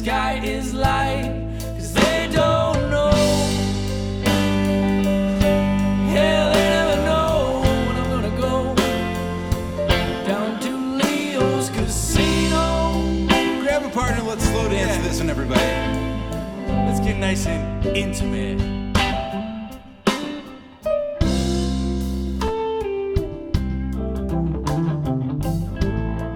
sky is light, 'cause they don't know. Hell, they never know when I'm gonna go down to Leo's Casino. Grab a partner, let's slow dance this one, everybody. Let's get nice and intimate.